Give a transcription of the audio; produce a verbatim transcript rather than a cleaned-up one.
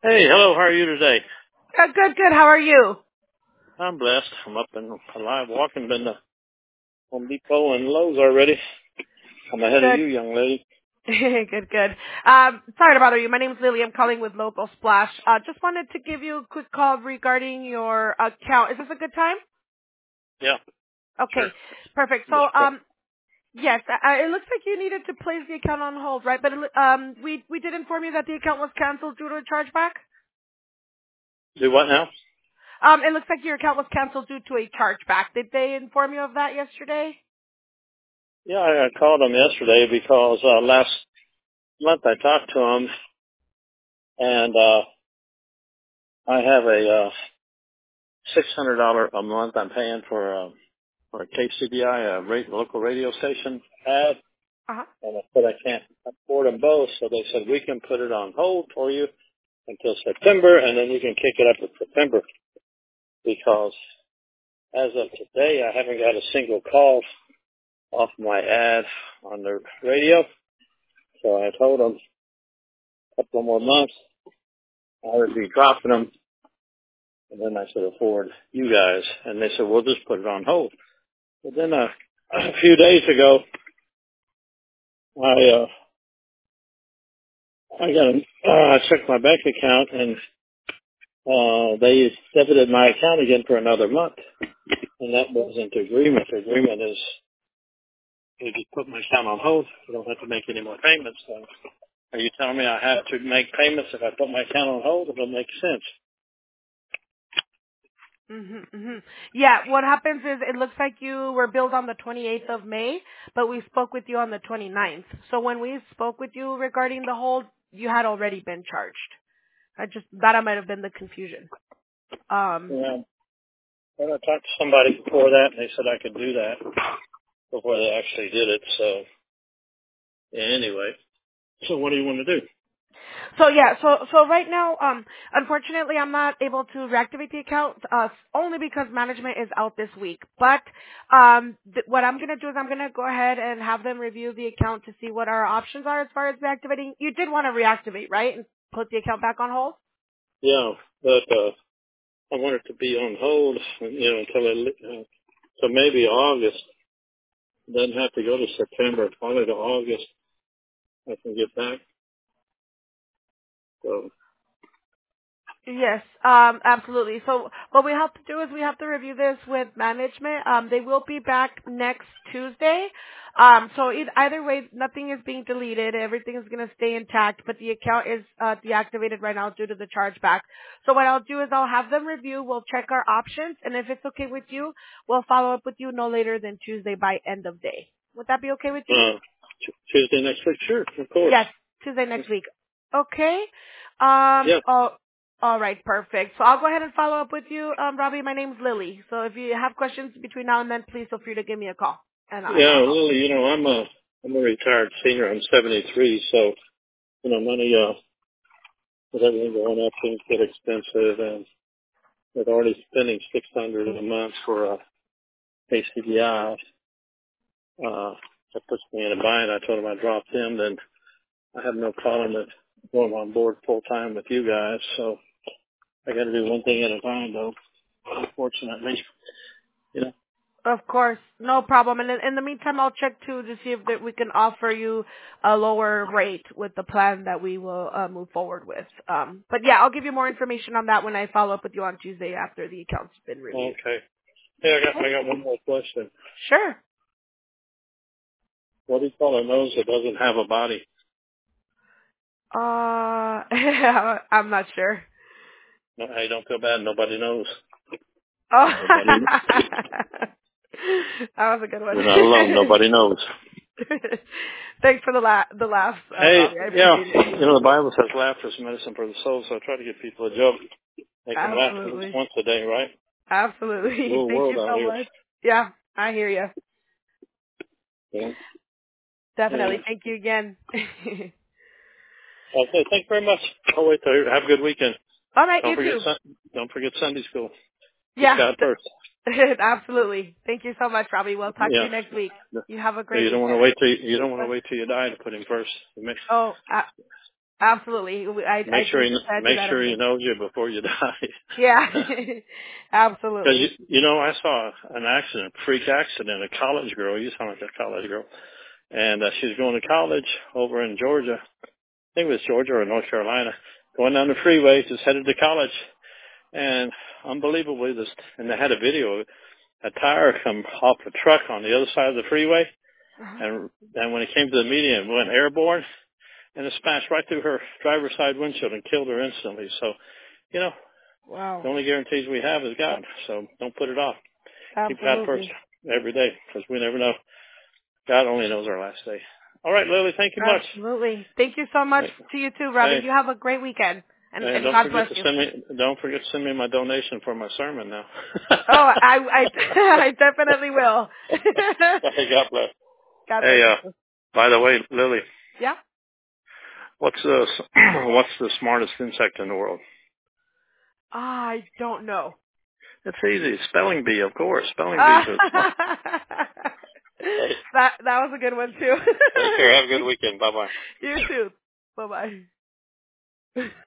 Hey, hello, how are you today? Good, good, good. How are you? I'm blessed. I'm up and alive walking. Been to Home Depot and Lowe's already. I'm ahead of Good. you, young lady. Good, good. Um, sorry to bother you. My name's Lily. I'm calling with Local Splash. Uh, just wanted to give you a quick call regarding your account. Is this a good time? Yeah, sure. Okay, perfect. So, Just um, yes, uh, it looks like you needed to place the account on hold, right? But um, we we did inform you that the account was canceled due to a chargeback. do what now? Um, it looks like your account was canceled due to a chargeback. Did they inform you of that yesterday? Yeah, I, I called them yesterday because uh, last month I talked to them, and uh, I have a uh, six hundred dollar a month I'm paying for uh, for a K C B I, a radio, local radio station ad, Uh huh. and I said I can't afford them both, so they said we can put it on hold for you until September, and then you can kick it up in September because as of today, I haven't got a single call off my ad on the radio. So I told them a couple more months I would be dropping them, and then I could afford you guys. And they said, we'll just put it on hold. But then uh, a few days ago, I uh, I got a, uh, I checked my bank account, and uh, they debited my account again for another month. And that wasn't the agreement. The agreement is they just put my account on hold. You don't have to make any more payments. So are you telling me I have to make payments if I put my account on hold? It don't make sense. Mhm, mhm. Yeah, what happens is it looks like you were billed on the twenty-eighth of May, but we spoke with you on the twenty-ninth. So when we spoke with you regarding the hold, you had already been charged. I just that might have been the confusion. Um, Yeah. Well, I talked to somebody before that, and they said I could do that before they actually did it. So yeah, anyway, so what do you want to do? so yeah, so so right now, um, unfortunately, I'm not able to reactivate the account, uh, only because management is out this week. But um, th- what I'm gonna do is I'm gonna go ahead and have them review the account to see what our options are as far as reactivating. You did want to reactivate, right, and put the account back on hold? Yeah, but uh, I want it to be on hold, you know, until it, uh, so maybe August. It doesn't have to go to September. Probably to August I can get back. So Yes, um, absolutely. So what we have to do is we have to review this with management. Um, they will be back next Tuesday. Um, so e- either way, nothing is being deleted. Everything is going to stay intact, but the account is uh, deactivated right now due to the chargeback. So what I'll do is I'll have them review. We'll check our options, and if it's okay with you, we'll follow up with you no later than Tuesday by end of day. Would that be okay with you? uh, t- Tuesday next week, sure, of course. Yes, Tuesday next week. Okay. Um. Yeah, Oh. All right. Perfect. So I'll go ahead and follow up with you, um, Robbie. My name's Lily. So if you have questions between now and then, please feel free to give me a call, and, and yeah, I'll help. Lily. You know, I'm a I'm a retired senior. I'm seventy-three, so you know, money uh, with everything going up, things get expensive, and with already spending six hundred a month for a A C D I, uh, that puts me in a bind. I told him I dropped him, then I have no problem with going on board full time with you guys. So I got to do one thing at a time, though. Unfortunately, you know. Of course, no problem. And in, in the meantime, I'll check too to see if that we can offer you a lower rate with the plan that we will uh, move forward with. Um, but yeah, I'll give you more information on that when I follow up with you on Tuesday after the account's been reviewed. Okay. Hey, I got Okay. I got one more question. Sure. What do you call a nose that doesn't have a body? Uh, I'm not sure. No, hey, don't feel bad. Nobody knows. Oh, Nobody. that was a good one. You're not alone. Nobody knows. Thanks for the la- the laughs, uh, Hey, Robbie. I yeah. appreciate it. You know the Bible says laughter is medicine for the soul, so I try to give people a joke, make them laugh at least Absolutely, once a day, right? absolutely. Little Thank world you out so here. much. Yeah, I hear you. Yeah. Definitely. Anyway. Thank you again. Okay, thank you very much. I'll wait till have a good weekend. All right, Don't you forget too. Sun- don't forget Sunday school. Keep Yeah, God first. absolutely. Thank you so much, Robbie. We'll talk to Yeah. you next week. No, You have a great you don't want to weekend. wait till you, you don't want to wait till you die to put him first. You may- Oh, Absolutely. I, Make I sure do you I do make that sure every you day. know you before you die. Yeah. Because you, Absolutely. you know, I saw an accident, freak accident. A college girl. You sound like a college girl, and uh, she was going to college over in Georgia. I think it was Georgia or North Carolina. Going down the freeway, just headed to college, and unbelievably, this and they had a video of it. A tire come off a truck on the other side of the freeway, Uh-huh. and and when it came to the median, it went airborne, and it smashed right through her driver's side windshield and killed her instantly. So, you know, Wow. the only guarantees we have is God. So don't put it off. Keep God first Absolutely. every day, because we never know. God only knows our last day. All right, Lily, thank you much. Absolutely. Thank you so much Hey, to you too, Robin. hey, You have a great weekend. And, and and don't God forget bless to you. send me don't forget to send me my donation for my sermon now. Oh, I, I, I definitely will. Hey, God bless. God bless Hey, you. uh, by the way, Lily, Yeah? what's the what's the smartest insect in the world? I don't know. It's easy. Spelling bee, of course. Spelling bees Uh, are smart. Hey, that, that was a good one too. take care. Have a good weekend. Bye bye. You too. Bye bye.